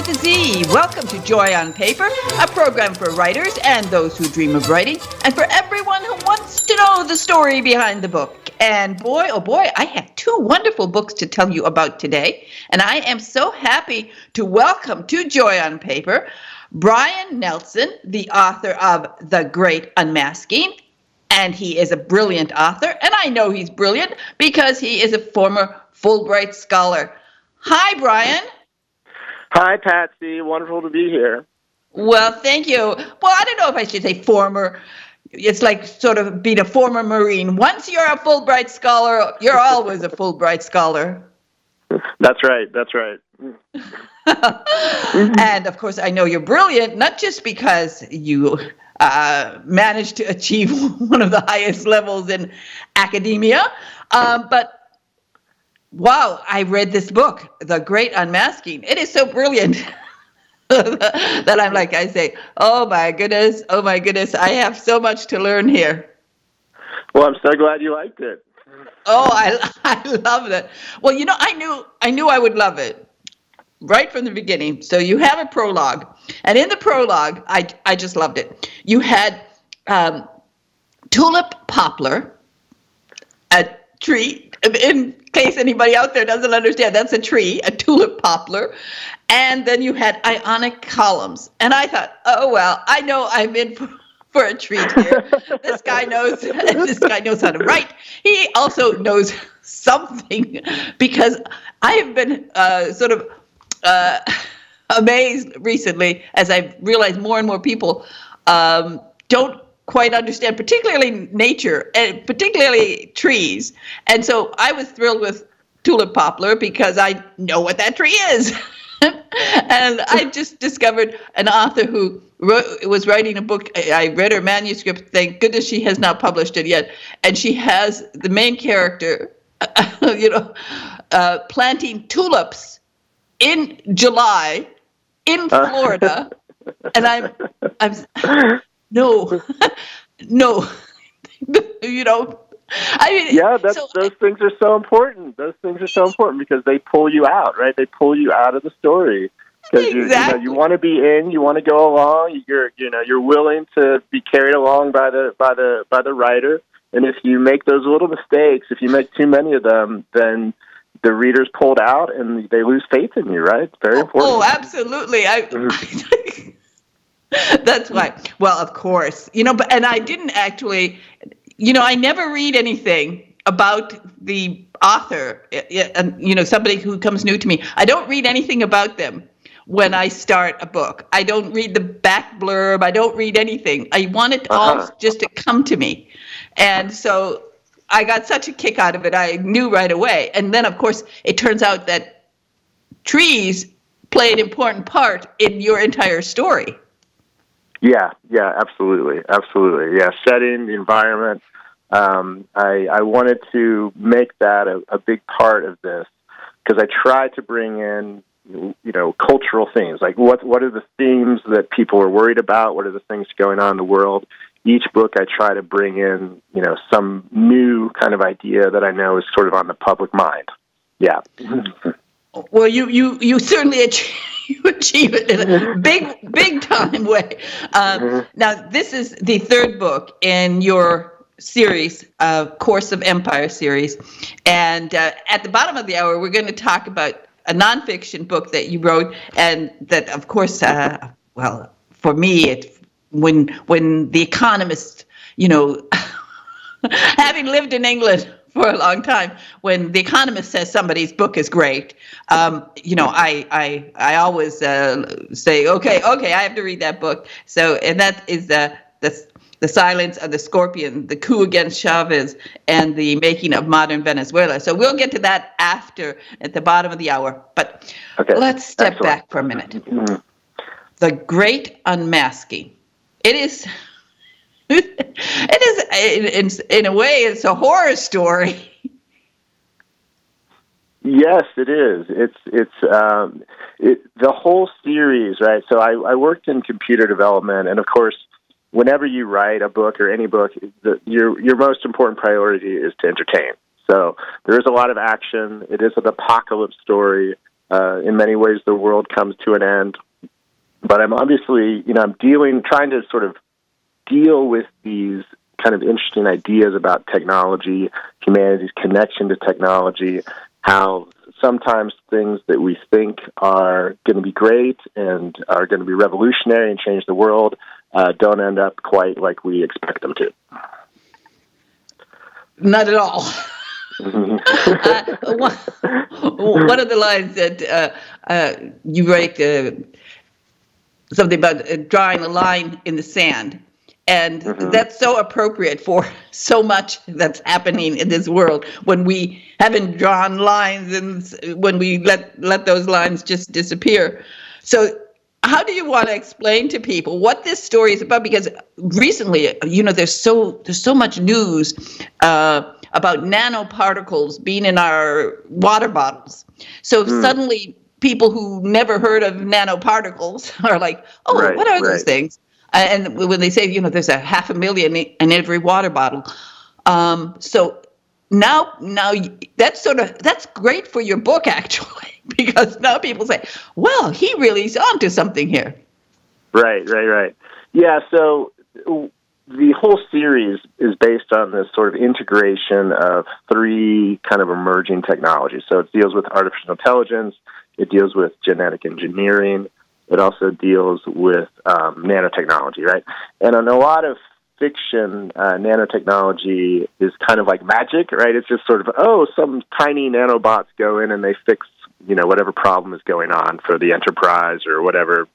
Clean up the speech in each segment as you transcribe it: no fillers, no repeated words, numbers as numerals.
to Z. Welcome to Joy on Paper, a program for writers and those who dream of writing, and for everyone who wants to know the story behind the book. And boy, oh boy, I have two wonderful books to tell you about today, and I am so happy to welcome to Joy on Paper Brian Nelson, the author of The Great Unmasking, and he is a brilliant author, and I know he's brilliant because he is a former Fulbright scholar. Hi, Brian. Hi, Patsy. Wonderful to be here. Well, thank you. Well, I don't know if I should say former. It's like sort of being a former Marine. Once you're a Fulbright scholar, you're always a Fulbright scholar. That's right. That's right. And, of course, I know you're brilliant, not just because you managed to achieve one of the highest levels in academia, but wow, I read this book, The Great Unmasking. It is so brilliant that I'm like, I say, oh my goodness, I have so much to learn here. Well, I'm so glad you liked it. Oh, I loved it. Well, you know, I knew I would love it right from the beginning. So you have a prologue, and in the prologue, I just loved it. You had tulip poplar, a tree. In case anybody out there doesn't understand, that's a tree, a tulip poplar. And then you had ionic columns. And I thought, oh, well, I know I'm in for a treat here. This guy knows how to write. He also knows something, because I have been sort of amazed recently as I've realized more and more people don't quite understand, particularly nature and particularly trees. And so I was thrilled with tulip poplar because I know what that tree is. And I just discovered an author who was writing a book. I read her manuscript. Thank goodness she has not published it yet. And she has the main character, planting tulips in July in Florida. And I'm No, I mean, yeah, those things are so important. Those things are so important because they pull you out, right? They pull you out of the story because exactly. you want to be in, you want to go along. You're willing to be carried along by the writer. And if you make those little mistakes, if you make too many of them, then the reader's pulled out and they lose faith in you, right? It's very important. Oh, absolutely. That's why. Well, of course, and I didn't actually, I never read anything about the author, somebody who comes new to me. I don't read anything about them when I start a book. I don't read the back blurb. I don't read anything. I want it all just to come to me. And so I got such a kick out of it. I knew right away. And then, of course, it turns out that trees play an important part in your entire story. Yeah, absolutely. Yeah, setting, the environment. I wanted to make that a big part of this because I tried to bring in, cultural themes. Like what are the themes that people are worried about? What are the things going on in the world? Each book I try to bring in, some new kind of idea that I know is sort of on the public mind. Yeah. Well, you certainly achieve it in a big time way. Now, this is the third book in your series, Course of Empire series. And at the bottom of the hour, we're going to talk about a nonfiction book that you wrote, and that, of course, for me, when The Economist, having lived in England for a long time, when The Economist says somebody's book is great, I always say, okay, I have to read that book. So, and that is the Silence of the Scorpion, The Coup Against Chavez, and The Making of Modern Venezuela. So we'll get to that after, at the bottom of the hour. But let's step back for a minute. Mm-hmm. The Great Unmasking. It is in a way, it's a horror story. Yes, it is. It's the whole series, right? So I worked in computer development, and of course, whenever you write a book or any book, your most important priority is to entertain. So there is a lot of action. It is an apocalypse story. In many ways, the world comes to an end. But I'm obviously, I'm trying to sort of deal with these kind of interesting ideas about technology, humanity's connection to technology, how sometimes things that we think are going to be great and are going to be revolutionary and change the world don't end up quite like we expect them to. Not at all. One of the lines that you write, something about drawing a line in the sand. And that's so appropriate for so much that's happening in this world when we haven't drawn lines and when we let those lines just disappear. So how do you want to explain to people what this story is about? Because recently, there's so much news about nanoparticles being in our water bottles. So suddenly people who never heard of nanoparticles are like, oh, right, what are those things? And when they say, there's 500,000 in every water bottle. So now that's great for your book, actually, because now people say, well, he really is onto something here. Right. Yeah, so the whole series is based on this sort of integration of three kind of emerging technologies. So it deals with artificial intelligence, it deals with genetic engineering, it also deals with nanotechnology, right? And in a lot of fiction, nanotechnology is kind of like magic, right? It's just sort of, some tiny nanobots go in and they fix, whatever problem is going on for the Enterprise or whatever,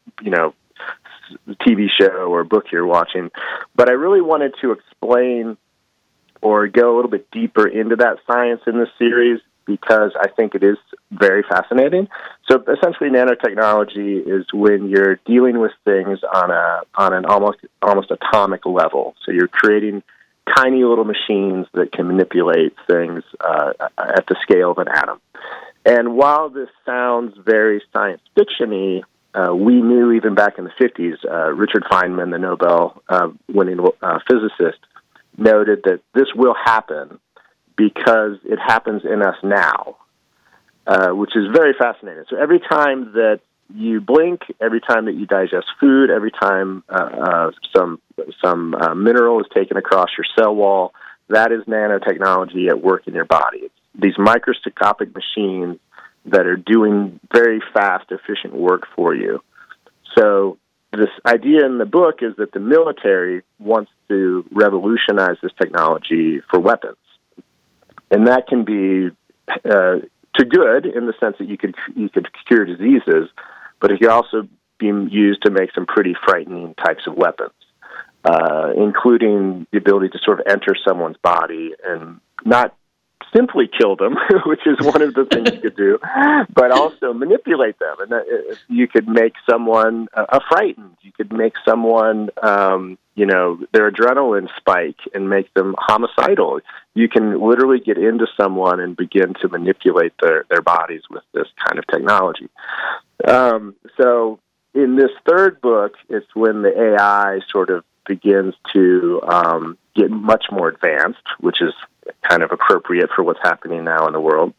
TV show or book you're watching. But I really wanted to explain or go a little bit deeper into that science in this series because I think it is very fascinating. So essentially nanotechnology is when you're dealing with things on an almost atomic level. So you're creating tiny little machines that can manipulate things at the scale of an atom. And while this sounds very science fiction-y, we knew even back in the 50s, Richard Feynman, the Nobel-winning physicist, noted that this will happen because it happens in us now, which is very fascinating. So every time that you blink, every time that you digest food, every time some mineral is taken across your cell wall, that is nanotechnology at work in your body. It's these microscopic machines that are doing very fast, efficient work for you. So this idea in the book is that the military wants to revolutionize this technology for weapons. And that can be to good in the sense that you could cure diseases, but it can also be used to make some pretty frightening types of weapons, including the ability to sort of enter someone's body and not simply kill them, which is one of the things you could do, but also manipulate them. And you could make someone frightened. You could make someone, their adrenaline spike and make them homicidal. You can literally get into someone and begin to manipulate their bodies with this kind of technology. So in this third book, it's when the AI sort of begins to get much more advanced, which is kind of appropriate for what's happening now in the world.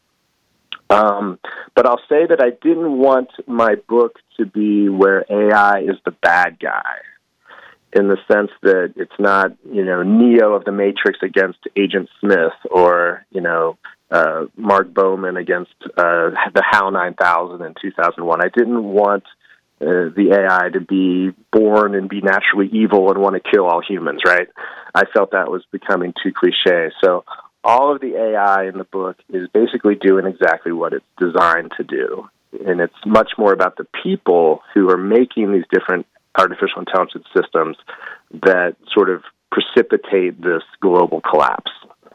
But I'll say that I didn't want my book to be where AI is the bad guy, in the sense that it's not, Neo of the Matrix against Agent Smith or, Mark Bowman against the HAL 9000 in 2001. I didn't want the AI to be born and be naturally evil and want to kill all humans, right? I felt that was becoming too cliche. So all of the AI in the book is basically doing exactly what it's designed to do. And it's much more about the people who are making these different artificial intelligence systems that sort of precipitate this global collapse.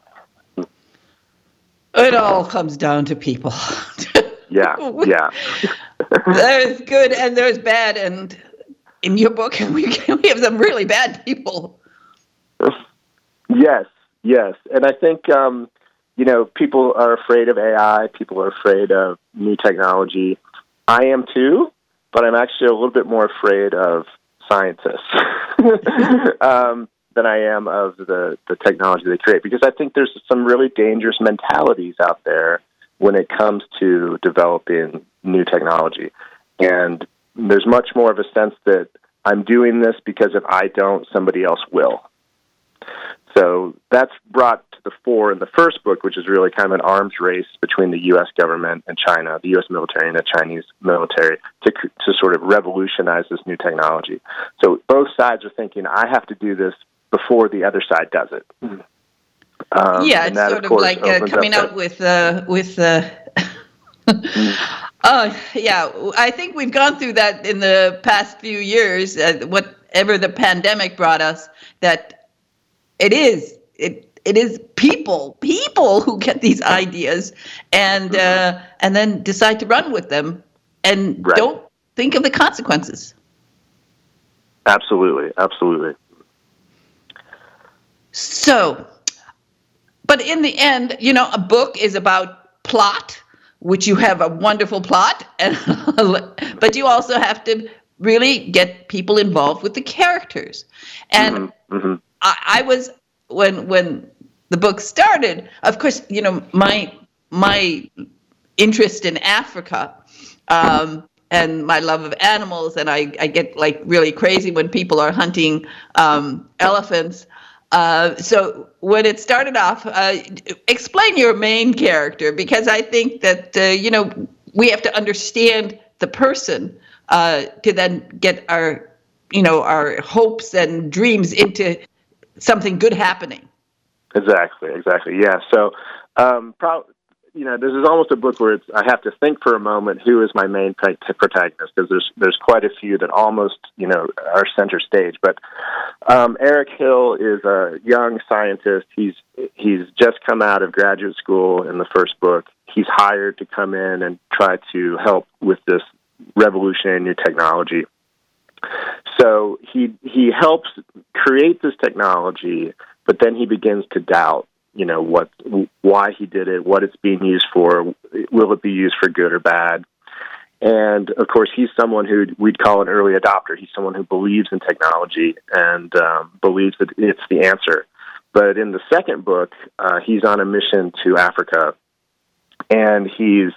It all comes down to people. Yeah. There's good and there's bad, and in your book, we have some really bad people. Yes. And I think, people are afraid of AI. People are afraid of new technology. I am too, but I'm actually a little bit more afraid of scientists than I am of the technology they create, because I think there's some really dangerous mentalities out there when it comes to developing, new technology. And there's much more of a sense that I'm doing this because if I don't, somebody else will. So that's brought to the fore in the first book, which is really kind of an arms race between the U.S. government and China, the U.S. military and the Chinese military, to sort of revolutionize this new technology. So both sides are thinking, I have to do this before the other side does it. Yeah, it's sort of like coming out with yeah, I think we've gone through that in the past few years, whatever the pandemic brought us, that it is people who get these ideas and then decide to run with them and don't think of the consequences. Absolutely. So, but in the end, a book is about plot, which you have a wonderful plot, but you also have to really get people involved with the characters. And I was, when the book started, of course, my interest in Africa and my love of animals, and I get like really crazy when people are hunting elephants. So when it started off, explain your main character, because I think that, we have to understand the person to then get our hopes and dreams into something good happening. Exactly. Yeah. So, this is almost a book where I have to think for a moment, who is my main protagonist? Because there's quite a few that almost, are center stage. But Eric Hill is a young scientist. He's just come out of graduate school in the first book. He's hired to come in and try to help with this revolutionary new technology. So he helps create this technology, but then he begins to doubt, why he did it, what it's being used for, will it be used for good or bad? And of course, he's someone who we'd call an early adopter. He's someone who believes in technology and believes that it's the answer. But in the second book, he's on a mission to Africa, and he's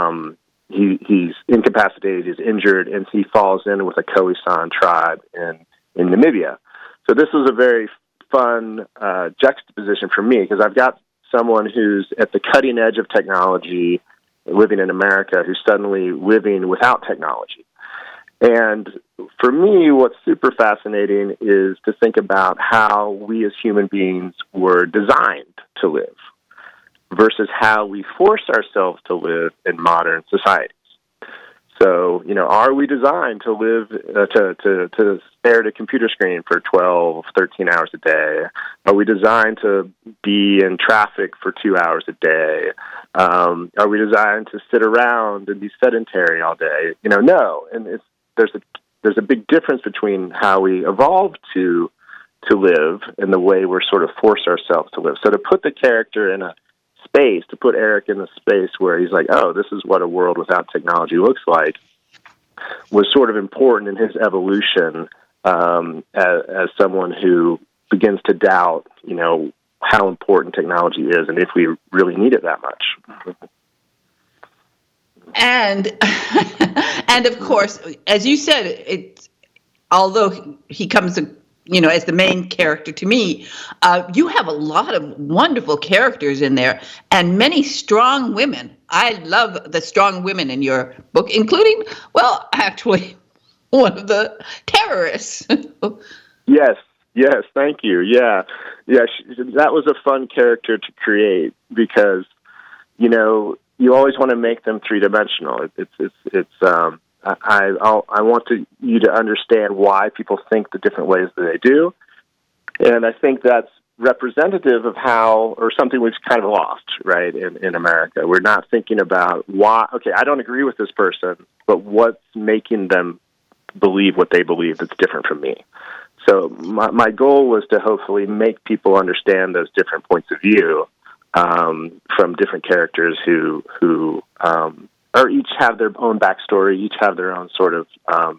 incapacitated, he's injured, and he falls in with a Khoisan tribe in Namibia. So this was a very fun juxtaposition for me, because I've got someone who's at the cutting edge of technology, living in America, who's suddenly living without technology. And for me, what's super fascinating is to think about how we as human beings were designed to live versus how we force ourselves to live in modern societies. So, are we designed to live, to stare at a computer screen for 12, 13 hours a day? Are we designed to be in traffic for 2 hours a day? Are we designed to sit around and be sedentary all day? No. And there's a big difference between how we evolved to live and the way we're sort of force ourselves to live. So to put the character in a space, to put Eric in the space where he's like, oh, this is what a world without technology looks like, was sort of important in his evolution as someone who begins to doubt, how important technology is and if we really need it that much. And of course, as you said, although he comes as the main character to me, you have a lot of wonderful characters in there and many strong women. I love the strong women in your book, including, actually, one of the terrorists. Yes, thank you. Yeah, that was a fun character to create because, you always want to make them three-dimensional. I want you to understand why people think the different ways that they do. And I think that's representative of something we've kind of lost, right, in America. We're not thinking about why, okay, I don't agree with this person, but what's making them believe what they believe that's different from me. So my goal was to hopefully make people understand those different points of view from different characters who or each have their own backstory, each have their own sort of,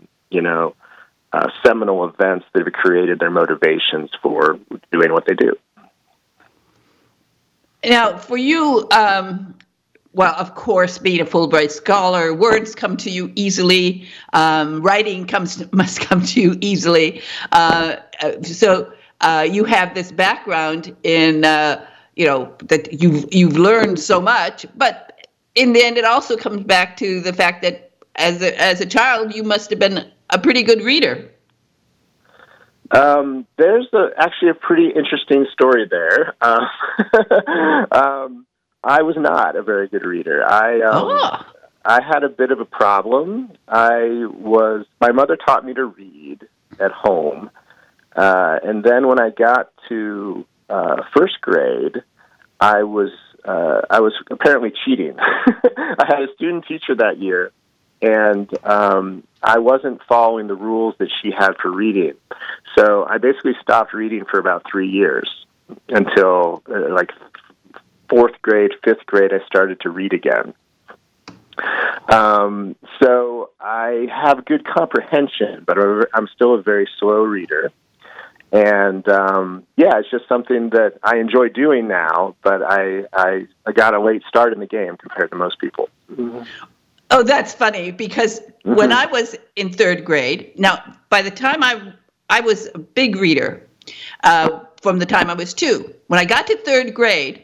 seminal events that have created their motivations for doing what they do. Now, for you, Well, of course, being a Fulbright scholar, words come to you easily. Writing must come to you easily. So you have this background in, that you've learned so much. But in the end, it also comes back to the fact that as a child, you must have been a pretty good reader. There's actually a pretty interesting story there. I was not a very good reader. I had a bit of a problem. My mother taught me to read at home. And then when I got to first grade, I was apparently cheating. I had a student teacher that year, and I wasn't following the rules that she had for reading. So I basically stopped reading for about 3 years until fourth grade, fifth grade, I started to read again. So I have good comprehension, but I'm still a very slow reader. And, it's just something that I enjoy doing now, but I got a late start in the game compared to most people. Mm-hmm. Oh, that's funny, because when I was in third grade, now, by the time I was a big reader from the time I was 2. When I got to third grade,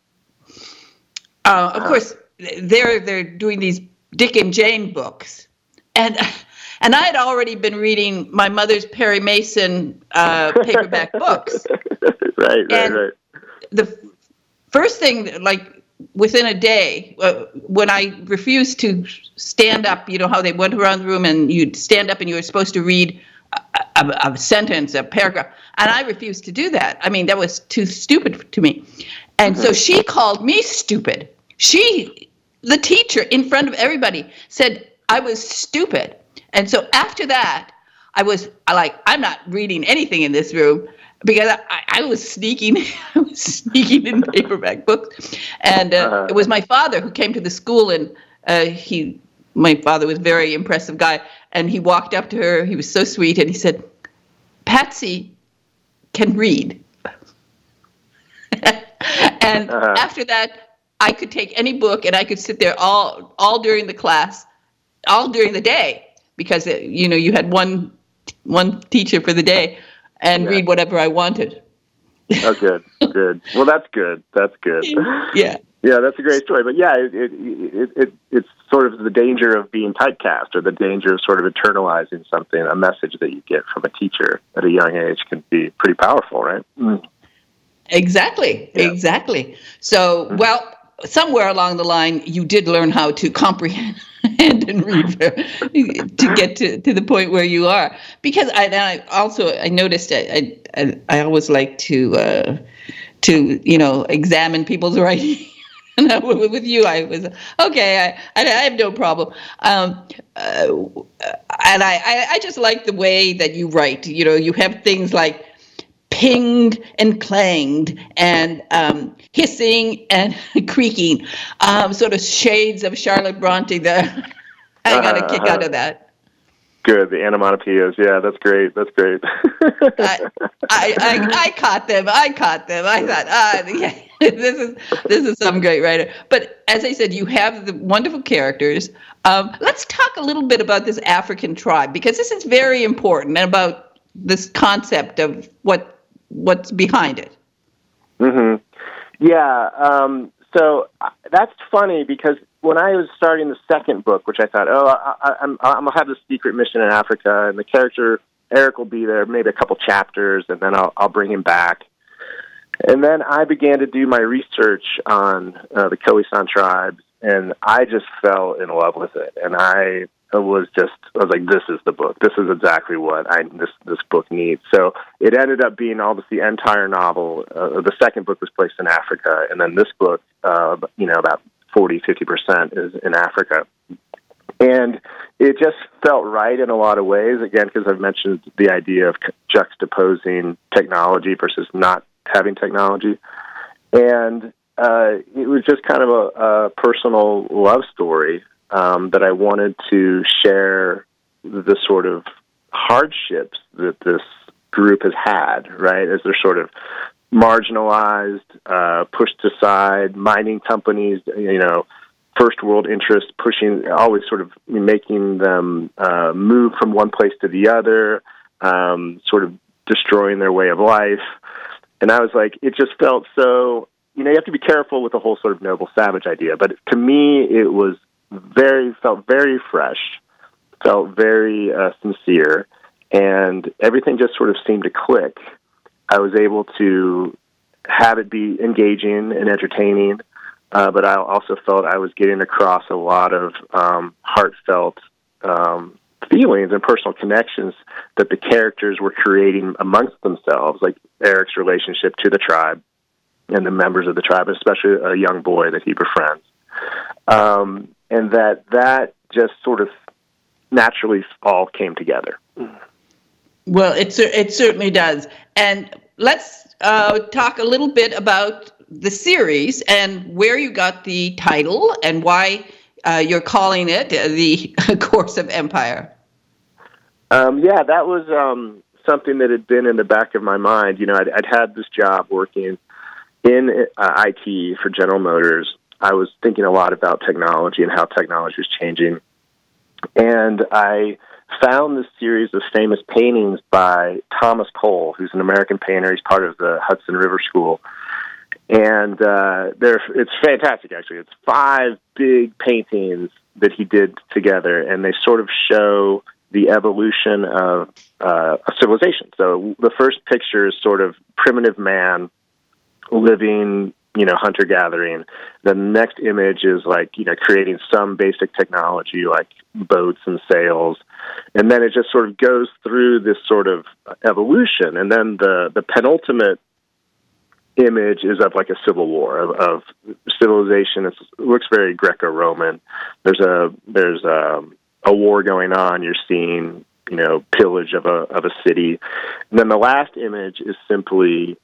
of course, they're doing these Dick and Jane books, and I had already been reading my mother's Perry Mason paperback books. Right. The first thing, within a day, when I refused to stand up, you know how they went around the room and you'd stand up and you were supposed to read a sentence, a paragraph, and I refused to do that. I mean, that was too stupid to me. And so she called me stupid. The teacher, in front of everybody, said I was stupid. And so after that, I was I'm not reading anything in this room, because I was sneaking in paperback books. And it was my father who came to the school, and my father was a very impressive guy, and he walked up to her. He was so sweet, and he said, "Patsy can read." And after that, I could take any book and I could sit there all during the class, all during the day, because you had one teacher for the day, and read whatever I wanted. Oh, good. Well, that's good. Yeah. Yeah, that's a great story. But yeah, it's sort of the danger of being typecast, or the danger of sort of internalizing something. A message that you get from a teacher at a young age can be pretty powerful, right? Mm. Exactly. So, well, somewhere along the line, you did learn how to comprehend and read to get to the point where you are. Because I noticed I always like to examine people's writing. And with you, I was okay. I have no problem. And I just like the way that you write. You have things like pinged and clanged and hissing and creaking, sort of shades of Charlotte Bronte that I got a kick out of that. Good, the onomatopoeias. Yeah, that's great. I caught them. I thought, this is some great writer. But as I said, you have the wonderful characters. Let's talk a little bit about this African tribe, because this is very important, and about this concept of what's behind it. Mm-hmm. Yeah. So that's funny, because when I was starting the second book, which I thought, I'm going to have this secret mission in Africa, and the character Eric will be there maybe a couple chapters, and then I'll bring him back. And then I began to do my research on the Khoisan tribes, and I just fell in love with it. And I was like, this is the book. This is exactly what this book needs. So it ended up being almost the entire novel. The second book was placed in Africa, and then this book, about 40-50% is in Africa. And it just felt right in a lot of ways, again, because I've mentioned the idea of juxtaposing technology versus not having technology. And it was just kind of a personal love story that I wanted to share the sort of hardships that this group has had, right, as they're sort of marginalized, pushed aside. Mining companies, first world interests, always sort of making them move from one place to the other, sort of destroying their way of life. And I was like, it just felt so, you have to be careful with the whole sort of noble savage idea. But to me, it was felt very fresh, felt very sincere, and everything just sort of seemed to click. I was able to have it be engaging and entertaining, but I also felt I was getting across a lot of heartfelt feelings and personal connections that the characters were creating amongst themselves, like Eric's relationship to the tribe and the members of the tribe, especially a young boy that he befriends. And that just sort of naturally all came together. Well, it certainly does. And let's talk a little bit about the series and where you got the title and why you're calling it The Course of Empire. Yeah, that was something that had been in the back of my mind. I'd had this job working in IT for General Motors. I was thinking a lot about technology and how technology was changing. And I found this series of famous paintings by Thomas Cole, who's an American painter. He's part of the Hudson River School. And it's fantastic, actually. It's 5 big paintings that he did together, and they sort of show the evolution of a civilization. So the first picture is sort of primitive man living, hunter-gathering. The next image is like, creating some basic technology like boats and sails. And then it just sort of goes through this sort of evolution. And then the penultimate image is of like a civil war of civilization. It looks very Greco-Roman. There's a war going on. You're seeing, pillage of a city. And then the last image is simply,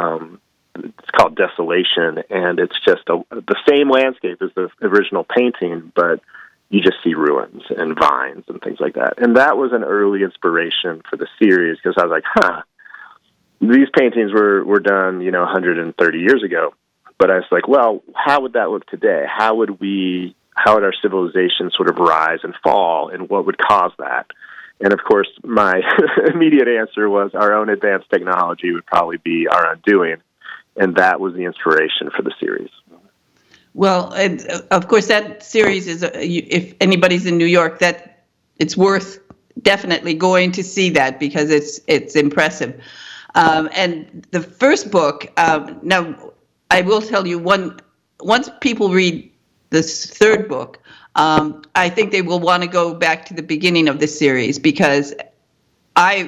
it's called Desolation, and it's just the same landscape as the original painting, but you just see ruins and vines and things like that. And that was an early inspiration for the series, because I was like, these paintings were done, 130 years ago. But I was like, well, how would that look today? How would our civilization sort of rise and fall, and what would cause that? And of course, my immediate answer was our own advanced technology would probably be our undoing. And that was the inspiration for the series. Well, of course, that series is, if anybody's in New York, that it's worth definitely going to see that, because it's impressive. And the first book, now I will tell you, once people read this third book, I think they will want to go back to the beginning of the series, because I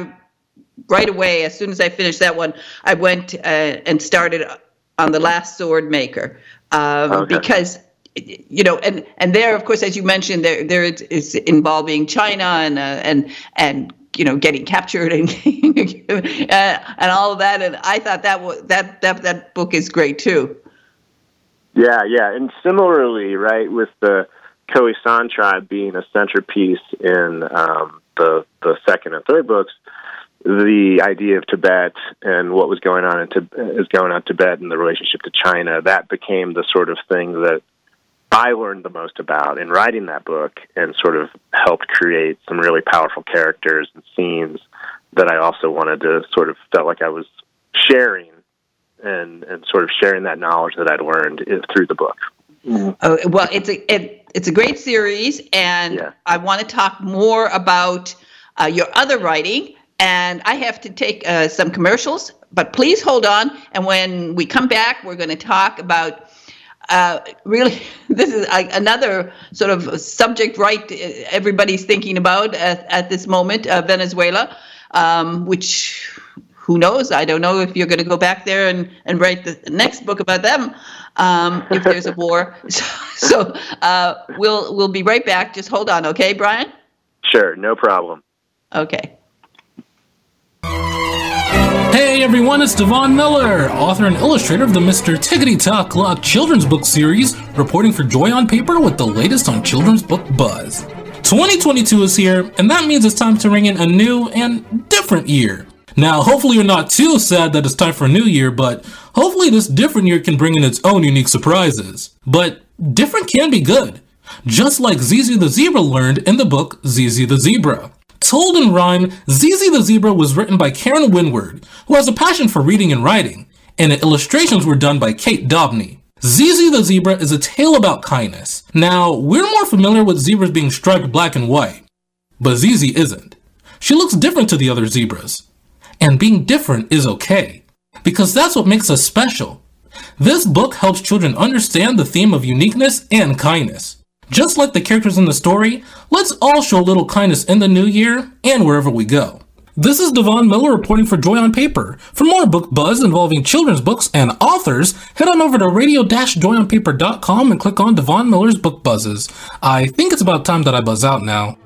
right away, as soon as I finished that one, I went and started on The Last Sword Maker, because, and there, of course, as you mentioned, there is involving China and getting captured and and all of that, and I thought that book is great too. Yeah, and similarly, right, with the Khoisan tribe being a centerpiece in the second and third books, the idea of Tibet and what was going on in Tibet and the relationship to China, that became the sort of thing that I learned the most about in writing that book, and sort of helped create some really powerful characters and scenes that I also wanted to sort of felt like I was sharing and sort of sharing that knowledge that I'd learned through the book. Oh, well, it's a great series, and I want to talk more about your other writing. And I have to take some commercials, but please hold on. And when we come back, we're going to talk about really, this is another sort of subject, right, everybody's thinking about at this moment, Venezuela, which, who knows? I don't know if you're going to go back there and write the next book about them if there's a war. So we'll be right back. Just hold on, okay, Brian? Sure, no problem. Okay. Hey everyone, it's Devon Miller, author and illustrator of the Mr. Tickety Tock Clock children's book series, reporting for Joy on Paper with the latest on children's book buzz. 2022 is here, and that means it's time to ring in a new and different year. Now, hopefully you're not too sad that it's time for a new year, but hopefully this different year can bring in its own unique surprises. But Different can be good, just like Zizi the Zebra learned in the book Zizi the Zebra. Told in rhyme, Zizi the Zebra was written by Karen Winward, who has a passion for reading and writing, and the illustrations were done by Kate Dobney. Zizi the Zebra is a tale about kindness. Now, we're more familiar with zebras being striped black and white, but Zizi isn't. She looks different to the other zebras. And being different is okay, because that's what makes us special. This book helps children understand the theme of uniqueness and kindness. Just like the characters in the story, let's all show a little kindness in the new year and wherever we go. This is Devon Miller reporting for Joy on Paper. For more book buzz involving children's books and authors, head on over to radio-joyonpaper.com and click on Devon Miller's Book Buzzes. I think it's about time that I buzz out now.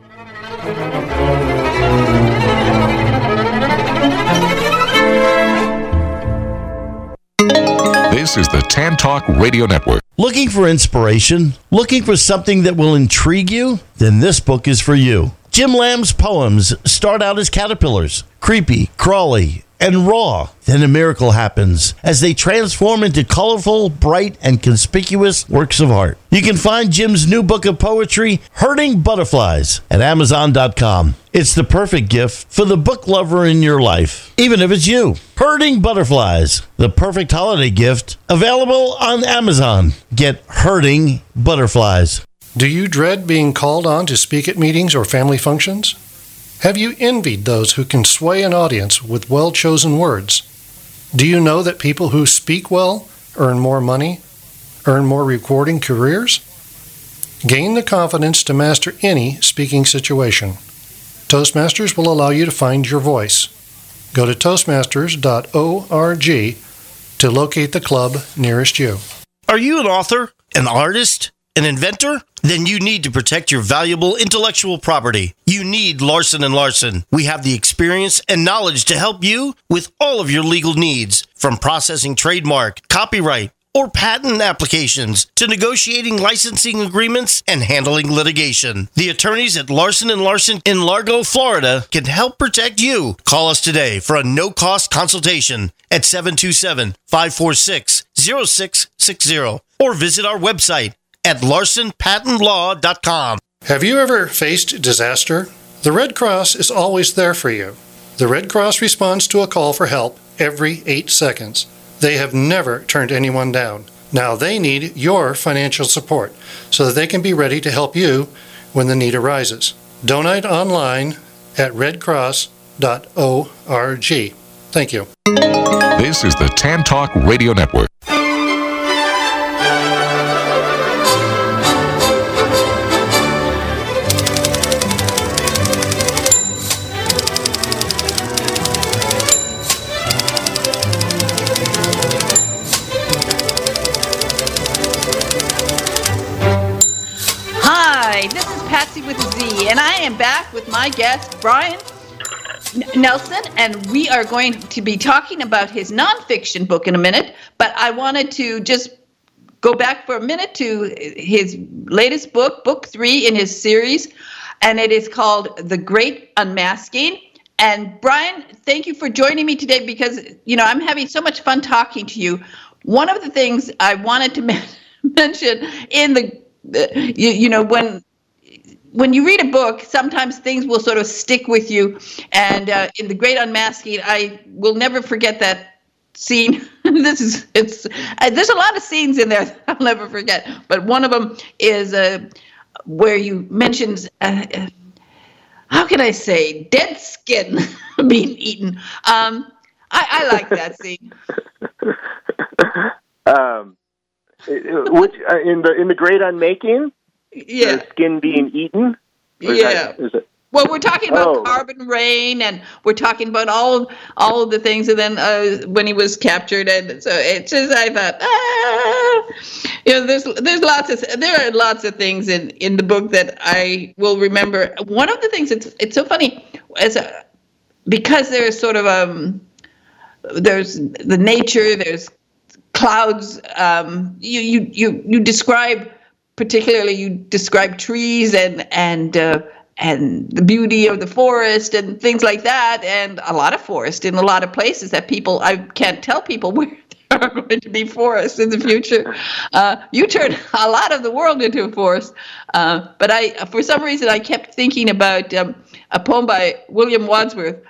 This is the Tan Talk Radio Network. Looking for inspiration? Looking for something that will intrigue you? Then this book is for you. Jim Lamb's poems start out as caterpillars, creepy, crawly, and raw. Then a miracle happens as they transform into colorful, bright, and conspicuous works of art. You can find Jim's new book of poetry, Herding Butterflies, at Amazon.com. It's the perfect gift for the book lover in your life, even if it's you. Herding Butterflies, the perfect holiday gift, available on Amazon. Get Herding Butterflies. Do you dread being called on to speak at meetings or family functions? Have you envied those who can sway an audience with well-chosen words? Do you know that people who speak well earn more money, earn more rewarding careers? Gain the confidence to master any speaking situation. Toastmasters will allow you to find your voice. Go to toastmasters.org to locate the club nearest you. Are you an author, an artist, an inventor? Then you need to protect your valuable intellectual property. You need Larson & Larson. We have the experience and knowledge to help you with all of your legal needs, from processing trademark, copyright, or patent applications to negotiating licensing agreements and handling litigation. The attorneys at Larson & Larson in Largo, Florida can help protect you. Call us today for a no-cost consultation at 727-546-0660 or visit our website at larsonpatentlaw.com. Have you ever faced disaster? The Red Cross is always there for you. The Red Cross responds to a call for help every 8 seconds. They have never turned anyone down. Now they need your financial support so that they can be ready to help you when the need arises. Donate online at redcross.org. Thank you. This is the Tan Talk Radio Network. With a Z, and I am back with my guest, Brian Nelson, and we are going to be talking about his nonfiction book in a minute, but I wanted to just go back for a minute to his latest book, book 3 in his series, and it is called The Great Unmasking. And Brian, thank you for joining me today because, I'm having so much fun talking to you. One of the things I wanted to mention in when you read a book, sometimes things will sort of stick with you. And in The Great Unmasking, I will never forget that scene. There's a lot of scenes in there that I'll never forget. But one of them is where you mentioned, how can I say, dead skin being eaten. I like that scene. Which in the Great Unmaking? Yeah. The skin being eaten? Yeah. Well, we're talking about Carbon Rain, and we're talking about all of the things, and then when he was captured, and so it's just I thought, there are lots of things in the book that I will remember. One of the things it's so funny because there's sort of there's the nature, there's clouds. You describe. Particularly, you describe trees and the beauty of the forest and things like that, and a lot of forest in a lot of places that I can't tell people where there are going to be forests in the future. You turned a lot of the world into a forest. But for some reason, I kept thinking about a poem by William Wordsworth.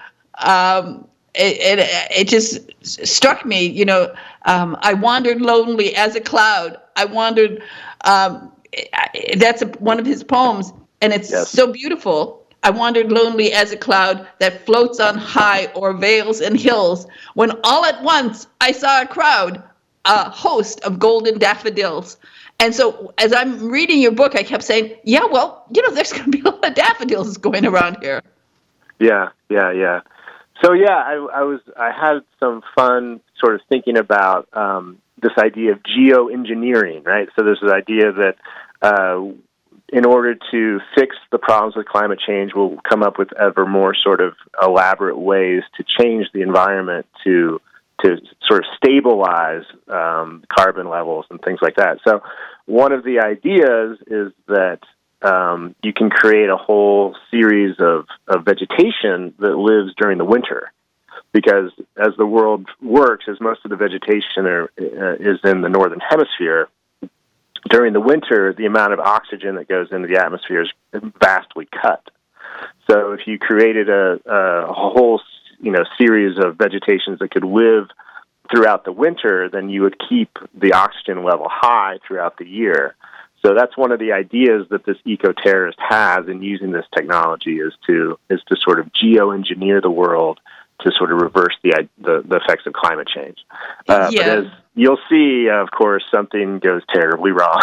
It just struck me, I wandered lonely as a cloud. I wandered, that's one of his poems, and it's so beautiful. I wandered lonely as a cloud that floats on high o'er vales and hills, when all at once I saw a crowd, a host of golden daffodils. And so as I'm reading your book, I kept saying, there's going to be a lot of daffodils going around here. Yeah. So I had some fun sort of thinking about this idea of geoengineering, right? So there's this idea that in order to fix the problems with climate change, we'll come up with ever more sort of elaborate ways to change the environment to sort of stabilize carbon levels and things like that. So one of the ideas is that you can create a whole series of vegetation that lives during the winter. Because as the world works, as most of the vegetation is in the northern hemisphere, during the winter, the amount of oxygen that goes into the atmosphere is vastly cut. So if you created a whole series of vegetations that could live throughout the winter, then you would keep the oxygen level high throughout the year. So that's one of the ideas that this eco-terrorist has in using this technology is to sort of geoengineer the world to sort of reverse the effects of climate change. But as you'll see, of course, something goes terribly wrong.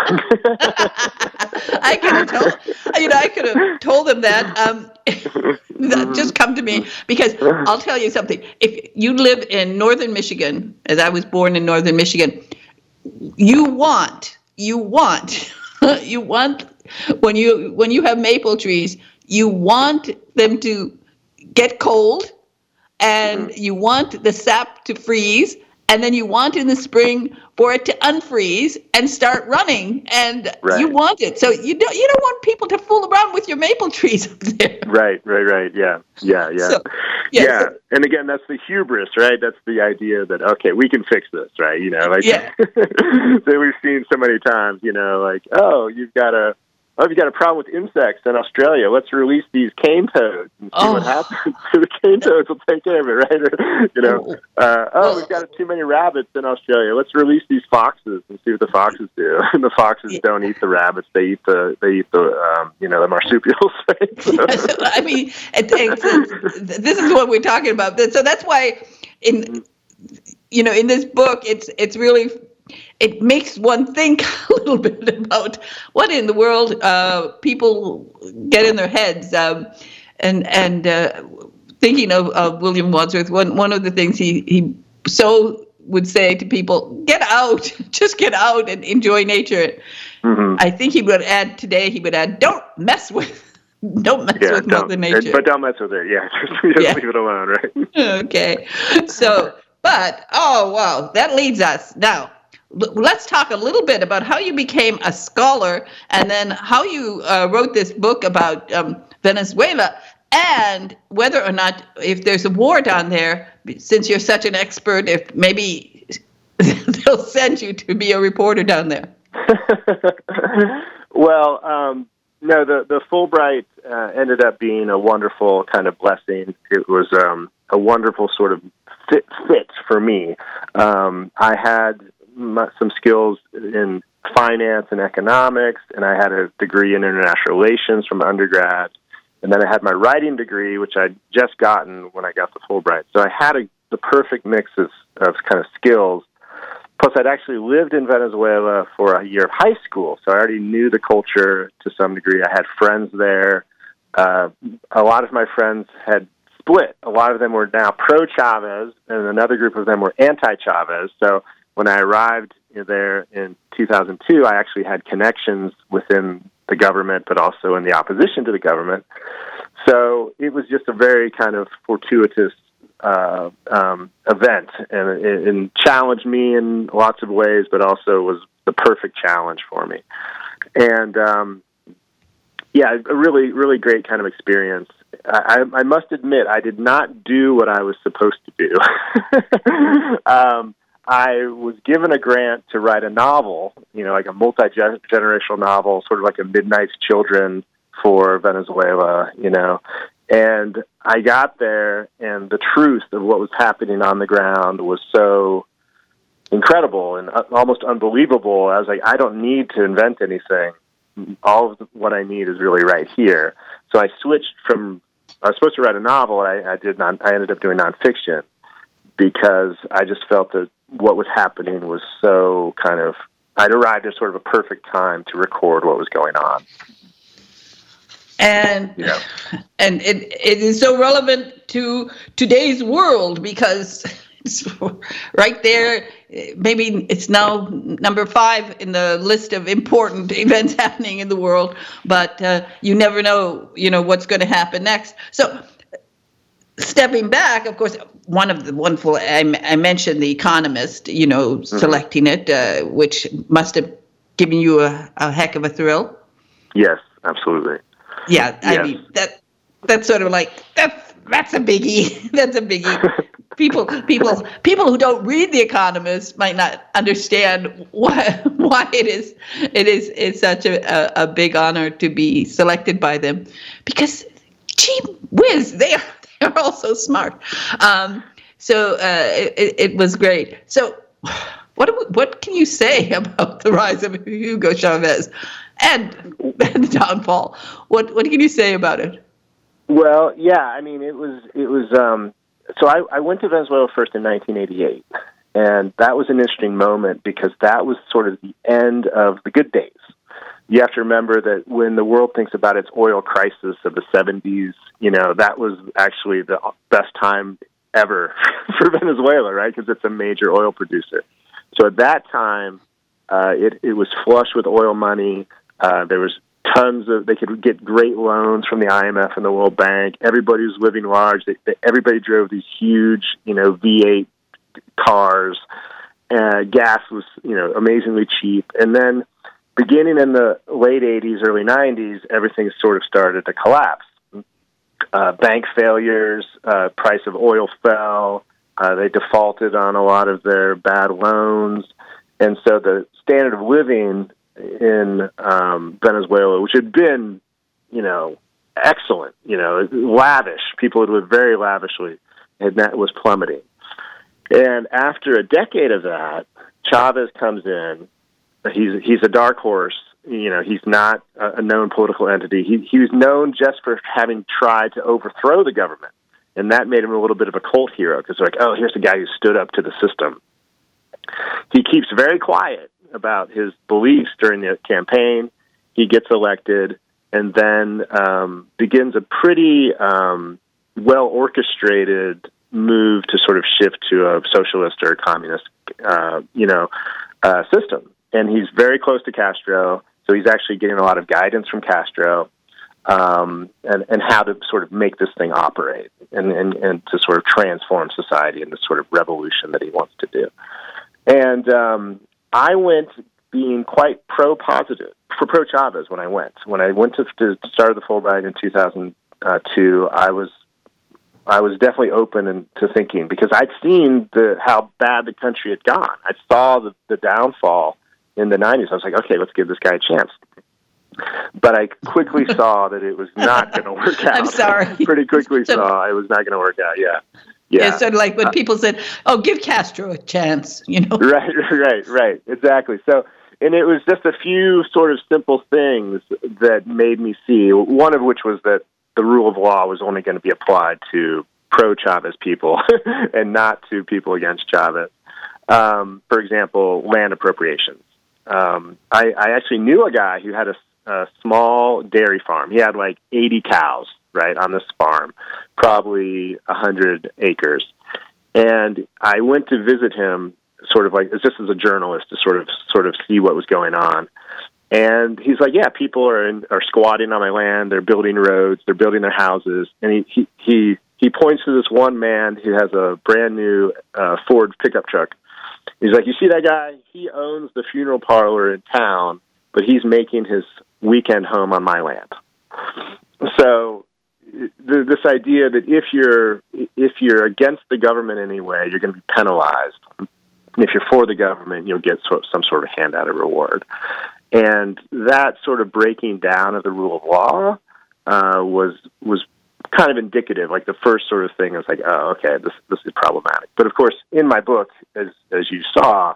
I could have told them that. Just come to me, because I'll tell you something. If you live in northern Michigan, as I was born in northern Michigan, you want when you have maple trees, you want them to get cold, and you want the sap to freeze, and then you want in the spring for it to unfreeze and start running, and you want it. So you don't want people to fool around with your maple trees up there. Right. Yeah. So, And again, that's the hubris, right? That's the idea that, okay, we can fix this, right? That we've seen so many times, you've got a problem with insects in Australia. Let's release these cane toads and see what happens. So the cane toads will take care of it, right? We've got too many rabbits in Australia. Let's release these foxes and see what the foxes do. And the foxes don't eat the rabbits; they eat the the marsupials. Right? So. I mean, this is what we're talking about. So that's why in this book, it's really. It makes one think a little bit about what in the world people get in their heads, and thinking of William Wordsworth. One of the things he so would say to people: "Get out, just get out and enjoy nature." Mm-hmm. I think he would add, "Don't mess with Mother Nature, but don't mess with it. Yeah, just leave it alone." Right? Okay, so but that leads us now. Let's talk a little bit about how you became a scholar, and then how you wrote this book about Venezuela, and whether or not, if there's a war down there, since you're such an expert, if maybe they'll send you to be a reporter down there. Well, no, the Fulbright ended up being a wonderful kind of blessing. It was a wonderful sort of fit for me. I had some skills in finance and economics, and I had a degree in international relations from undergrad, and then I had my writing degree, which I'd just gotten when I got the Fulbright. So I had the perfect mix of kind of skills. Plus, I'd actually lived in Venezuela for a year of high school, so I already knew the culture to some degree. I had friends there. A lot of my friends had split. A lot of them were now pro-Chavez, and another group of them were anti-Chavez. So when I arrived there in 2002, I actually had connections within the government, but also in the opposition to the government. So it was just a very kind of fortuitous event, and it challenged me in lots of ways, but also was the perfect challenge for me. And a really, really great kind of experience. I must admit, I did not do what I was supposed to do. I was given a grant to write a novel, like a multi-generational novel, sort of like a Midnight's Children for Venezuela, And I got there, and the truth of what was happening on the ground was so incredible and almost unbelievable. I was like, I don't need to invent anything. All of what I need is really right here. So I switched from, I was supposed to write a novel, and I ended up doing nonfiction because I just felt that what was happening was so I'd arrived at sort of a perfect time to record what was going on. And it is so relevant to today's world because it's right there. Maybe it's now number 5 in the list of important events happening in the world, but you never know, what's going to happen next. So stepping back, of course, one of the wonderful, I mentioned The Economist, selecting it, which must have given you a heck of a thrill. Yes, absolutely. Yeah, I mean, that's sort of like, that's a biggie. That's a biggie. People who don't read The Economist might not understand why it's such a big honor to be selected by them, because gee whiz, they're all so smart. So it was great. So what can you say about the rise of Hugo Chavez and the downfall? What can you say about it? Well, yeah, I mean, it was. So I went to Venezuela first in 1988, and that was an interesting moment because that was sort of the end of the good days. You have to remember that when the world thinks about its oil crisis of the 70s, that was actually the best time ever for Venezuela, right? Because it's a major oil producer. So at that time, it was flush with oil money. There was they could get great loans from the IMF and the World Bank. Everybody was living large. Everybody drove these huge, V8 cars. Gas was, amazingly cheap. And then beginning in the late 80s, early 90s, everything sort of started to collapse. Bank failures, price of oil fell. They defaulted on a lot of their bad loans. And so the standard of living in Venezuela, which had been, excellent, lavish. People had lived very lavishly, and that was plummeting. And after a decade of that, Chavez comes in. He's a dark horse. He's not a known political entity. He was known just for having tried to overthrow the government, and that made him a little bit of a cult hero because they're like, oh, here's a guy who stood up to the system. He keeps very quiet about his beliefs during the campaign. He gets elected and then begins a pretty well-orchestrated move to sort of shift to a socialist or communist, system. And he's very close to Castro, so he's actually getting a lot of guidance from Castro and how to sort of make this thing operate and to sort of transform society in this sort of revolution that he wants to do. And I went being quite pro-Chavez when I went. When I went to start the Fulbright in 2002, I was definitely open to thinking because I'd seen how bad the country had gone. I saw the downfall in the 90s. I was like, okay, let's give this guy a chance. But I quickly saw that it was not going to work out. I'm sorry. Pretty quickly saw it was not going to work out, yeah. Yeah. It's sort of like when people said, oh, give Castro a chance, Right, exactly. So, and it was just a few sort of simple things that made me see, one of which was that the rule of law was only going to be applied to pro-Chavez people and not to people against Chavez. For example, land appropriations. I actually knew a guy who had a small dairy farm. He had like 80 cows, right, on this farm, probably 100 acres. And I went to visit him sort of like just as a journalist to sort of see what was going on. And he's like, yeah, people are squatting on my land. They're building roads. They're building their houses. And he points to this one man who has a brand new Ford pickup truck. He's like, you see that guy? He owns the funeral parlor in town, but he's making his weekend home on my land. So this idea that if you're against the government anyway, you're going to be penalized. if you're for the government, you'll get some sort of handout or reward. And that sort of breaking down of the rule of law was kind of indicative. Like the first sort of thing was like, oh, okay, this is problematic. But of course, in my book, as you saw,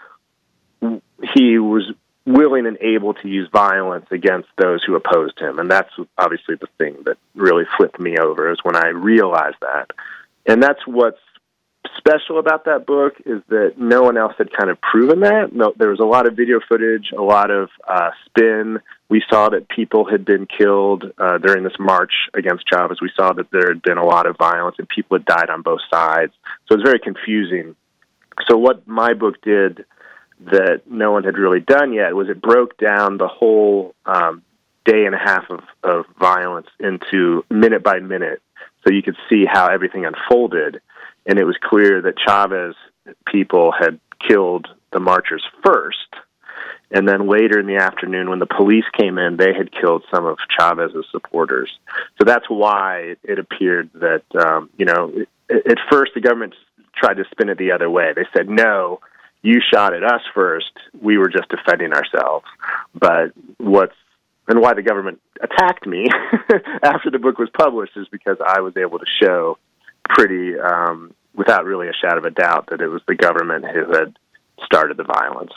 he was willing and able to use violence against those who opposed him. And that's obviously the thing that really flipped me over, is when I realized that. And that's what's special about that book, is that no one else had kind of proven that. No, there was a lot of video footage, a lot of spin. We saw that people had been killed during this march against Chavez. We saw that there had been a lot of violence and people had died on both sides. So it was very confusing. So what my book did that no one had really done yet was it broke down the whole day and a half of violence into minute by minute, so you could see how everything unfolded. And it was clear that Chavez people had killed the marchers first, and then later in the afternoon, when the police came in, they had killed some of Chavez's supporters. So that's why it appeared that, at first the government tried to spin it the other way. They said, no, you shot at us first. We were just defending ourselves. But why the government attacked me after the book was published is because I was able to show pretty, without really a shadow of a doubt, that it was the government who had started the violence.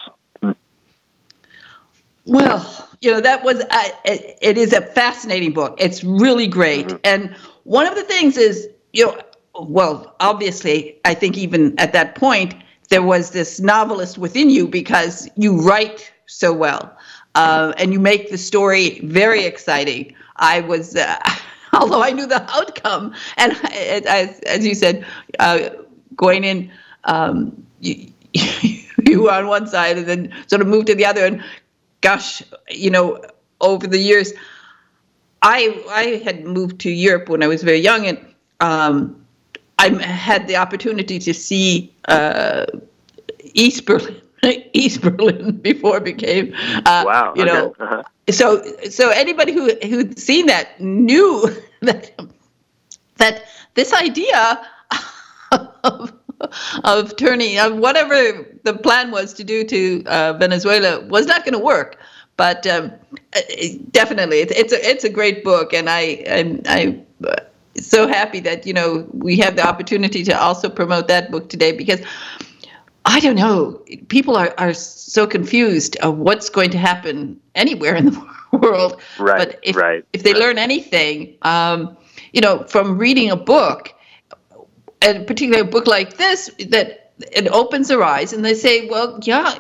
Well, that was, it is a fascinating book. It's really great. Mm-hmm. And one of the things is, obviously, I think even at that point, there was this novelist within you because you write so well, and you make the story very exciting. I was, although I knew the outcome, and as you said, going in, you were on one side and then sort of moved to the other. And gosh, over the years, I had moved to Europe when I was very young, and I had the opportunity to see East Berlin before it became. Wow. Okay. Uh-huh. So anybody who'd seen that knew that this idea of turning, of whatever the plan was to do to Venezuela was not going to work. But definitely, it's a great book, and I'm so happy that we have the opportunity to also promote that book today, because I don't know, people are so confused of what's going to happen anywhere in the world. Right. But if they learn anything, from reading a book, and particularly a book like this, that it opens their eyes and they say, well, yeah,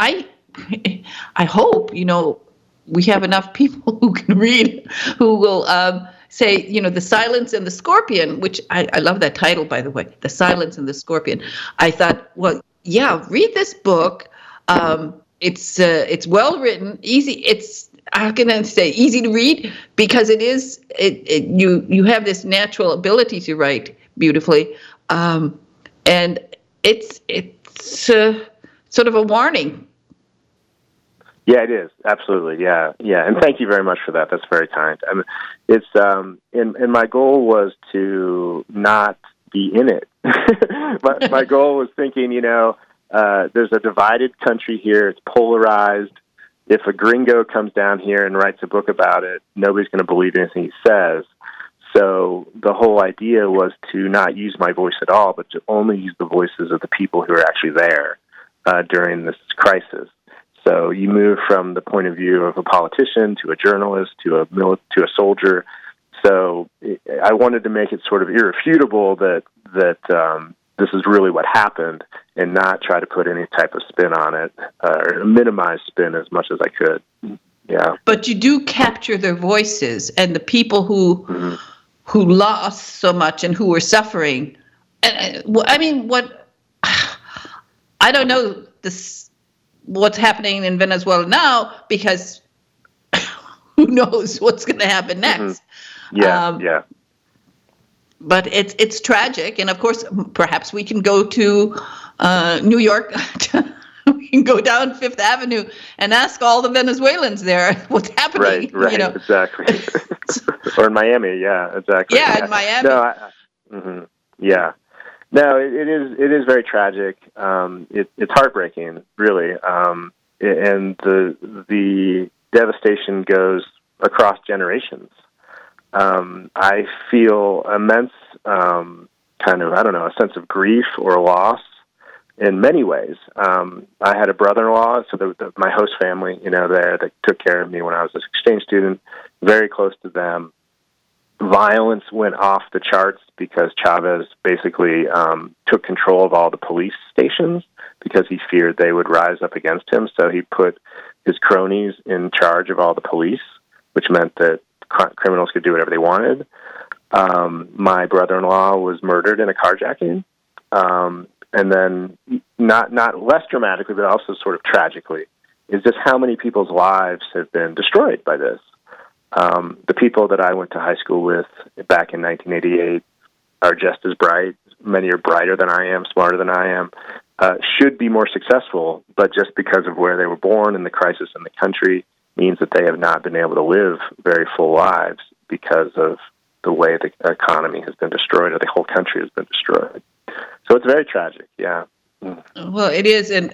I hope, we have enough people who can read, who will say, The Silence and the Scorpion, which I love that title, by the way, The Silence and the Scorpion. I thought, well, yeah, read this book. It's well written, easy. It's, how can I say, easy to read, because it is, you have this natural ability to write beautifully. And it's sort of a warning. Yeah, it is. Absolutely. Yeah. Yeah. And thank you very much for that. That's very kind. It's, and my goal was to not be in it. my goal was thinking, there's a divided country here. It's polarized. If a gringo comes down here and writes a book about it, nobody's going to believe anything he says. So the whole idea was to not use my voice at all, but to only use the voices of the people who are actually there during this crisis. So you move from the point of view of a politician to a journalist to a soldier. So I wanted to make it sort of irrefutable that this is really what happened, and not try to put any type of spin on it, or minimize spin as much as I could. Yeah. But you do capture their voices and the people who lost so much and who were suffering. And I don't know what's happening in Venezuela now, because who knows what's going to happen next. Mm-hmm. Yeah. But it's tragic, and of course, perhaps we can go to New York. We can go down Fifth Avenue and ask all the Venezuelans there what's happening. Right, exactly. Or in Miami, yeah, exactly. Yeah, in Miami. No, yeah. No, it is very tragic. It's heartbreaking, really, and the devastation goes across generations. I feel immense a sense of grief or loss in many ways. I had a brother-in-law, so my host family, there that took care of me when I was an exchange student, very close to them. Violence went off the charts because Chavez basically took control of all the police stations because he feared they would rise up against him. So he put his cronies in charge of all the police, which meant that criminals could do whatever they wanted. My brother-in-law was murdered in a carjacking. And then, not less dramatically, but also sort of tragically, is just how many people's lives have been destroyed by this. The people that I went to high school with back in 1988 are just as bright. Many are brighter than I am, smarter than I am, should be more successful, but just because of where they were born and the crisis in the country means that they have not been able to live very full lives because of the way the economy has been destroyed or the whole country has been destroyed. So it's very tragic, yeah. Well, it is, and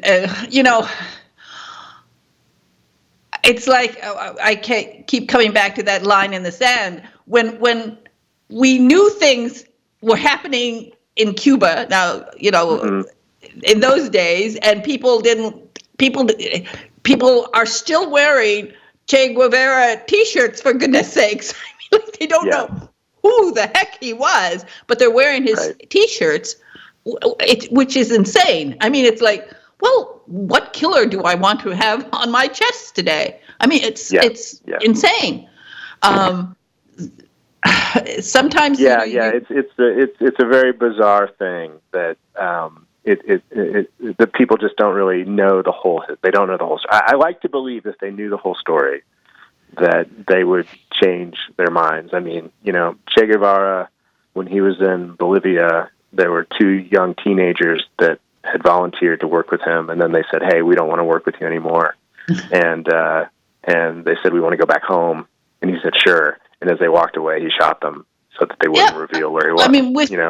it's like I can't keep coming back to that line in the sand. When we knew things were happening in Cuba, now in those days, and people are still wearing Che Guevara T-shirts, for goodness sakes. I mean, like, they don't know who the heck he was, but they're wearing his T-shirts, which is insane. I mean, it's like, well, what killer do I want to have on my chest today? I mean, it's insane. Sometimes, it's a very bizarre thing that the people just don't really know the whole. They don't know the whole story. I like to believe if they knew the whole story, that they would change their minds. I mean, Che Guevara, when he was in Bolivia, there were two young teenagers that had volunteered to work with him, and then they said, "Hey, we don't want to work with you anymore," and they said, "We want to go back home," and he said, "Sure." And as they walked away, he shot them so that they wouldn't reveal where he was. I mean,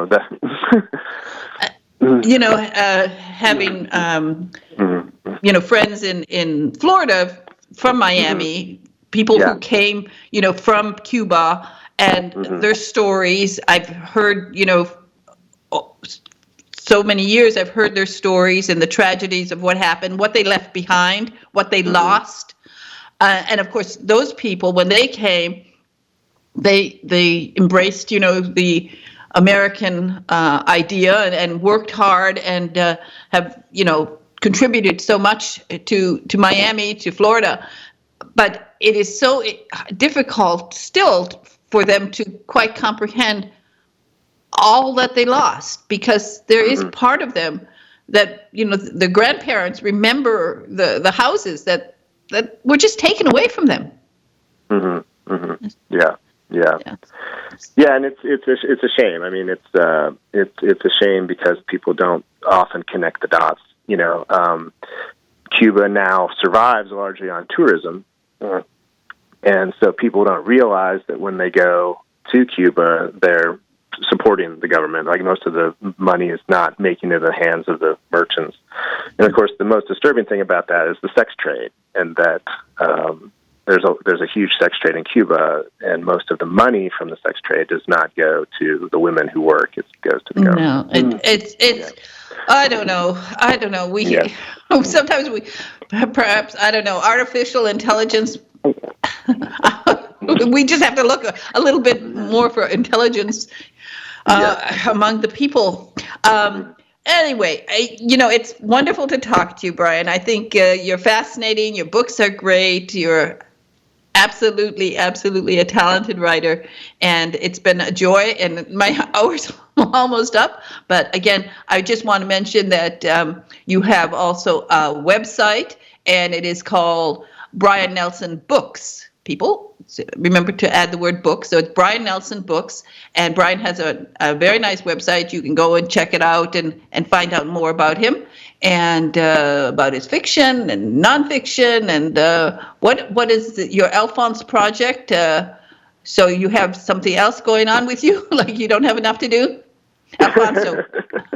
having friends in Florida from Miami, people who came from Cuba, and their stories I've heard so many years I've heard their stories and the tragedies of what happened, what they left behind, what they lost, and of course those people, when they came, they embraced the American idea and worked hard and have contributed so much to Miami, to Florida, but it is so difficult still for them to quite comprehend all that they lost, because there is part of them that the grandparents remember the houses that were just taken away from them. Yeah, and it's a shame. I mean, it's a shame because people don't often connect the dots. Cuba now survives largely on tourism, and so people don't realize that when they go to Cuba, they're supporting the government. Like, most of the money is not making it in the hands of the merchants. And of course, the most disturbing thing about that is the sex trade, and that there's a huge sex trade in Cuba, and most of the money from the sex trade does not go to the women who work. It goes to the government. No, it's I don't know. Sometimes we perhaps, I don't know, artificial intelligence. We just have to look a little bit more for intelligence among the people. Anyway, it's wonderful to talk to you, Brian. I think you're fascinating. Your books are great. You're absolutely a talented writer, and it's been a joy. And my hour's almost up. But again, I just want to mention that you have also a website, and it is called Brian Nelson Books. People, remember to add the word book. So it's Brian Nelson Books, and Brian has a very nice website. You can go and check it out and find out more about him and about his fiction and nonfiction. And what is your Alphonse project? So you have something else going on with you, like you don't have enough to do? Alfonso.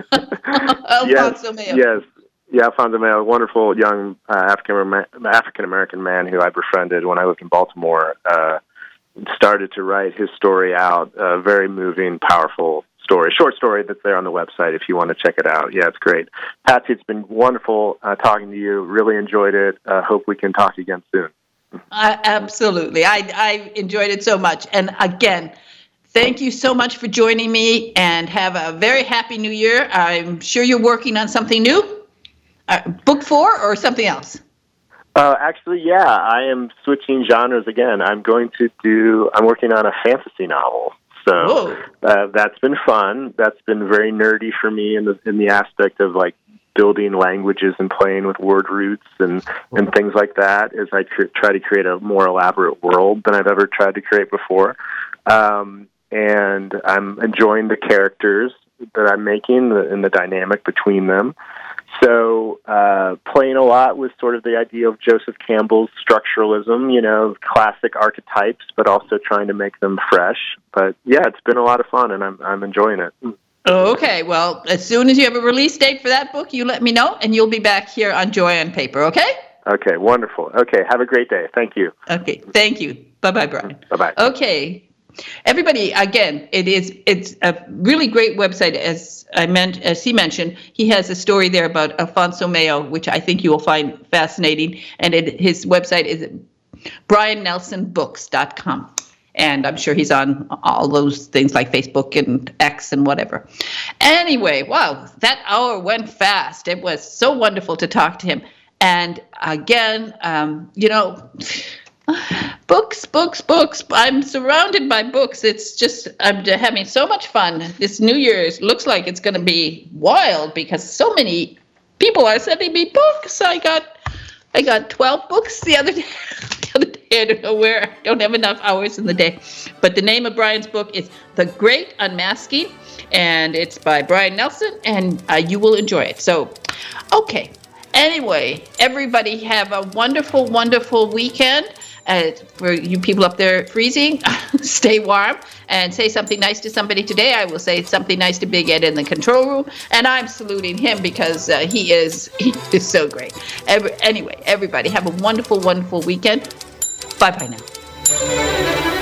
Alfonso Mayo. Yes. Yeah, Alfonso Mayo, a wonderful young African-American man who I befriended when I lived in Baltimore, started to write his story out, a very moving, powerful story, short story that's there on the website if you want to check it out. Yeah, it's great. Patsy, it's been wonderful talking to you. Really enjoyed it. Hope we can talk again soon. Absolutely. I enjoyed it so much. And again, thank you so much for joining me, and have a very happy new year. I'm sure you're working on something new. Book 4 or something else? Actually, yeah, I am switching genres again. I'm working on a fantasy novel. So that's been fun. That's been very nerdy for me in the aspect of like building languages and playing with word roots and things like that, as I try to create a more elaborate world than I've ever tried to create before. And I'm enjoying the characters that I'm making and the dynamic between them. So playing a lot with sort of the idea of Joseph Campbell's structuralism, classic archetypes, but also trying to make them fresh. But yeah, it's been a lot of fun, and I'm enjoying it. Okay, well, as soon as you have a release date for that book, you let me know, and you'll be back here on Joy on Paper, okay? Okay, wonderful. Okay, have a great day. Thank you. Okay, thank you. Bye-bye, Brian. Bye-bye. Okay. Everybody, again, it's a really great website. As he mentioned, he has a story there about Alfonso Mayo, which I think you will find fascinating. And his website is briannelsonbooks.com. And I'm sure he's on all those things like Facebook and X and whatever. Anyway, wow, that hour went fast. It was so wonderful to talk to him. And again, books. I'm surrounded by books. It's just, I'm having so much fun. This New Year's looks like it's going to be wild because so many people are sending me books. I got 12 books the other day. I don't know where. I don't have enough hours in the day. But the name of Brian's book is The Great Unmasking, and it's by Brian Nelson, and you will enjoy it. So, okay. Anyway, everybody have a wonderful, wonderful weekend. For you people up there freezing, stay warm and say something nice to somebody today. I will say something nice to Big Ed in the control room, and I'm saluting him because he is so great. Anyway, everybody have a wonderful, wonderful weekend. Bye-bye now.